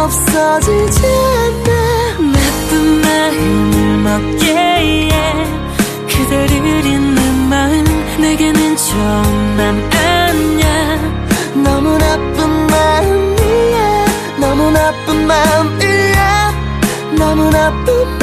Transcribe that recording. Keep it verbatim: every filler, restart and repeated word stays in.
없어지지 않아. 나쁜 마음을 먹게 해. 그대를 잊는 마음 내게는 좋은 맘 아니야. 너무 나쁜 마음이야. 너무 나쁜 마음이야. 너무 나쁜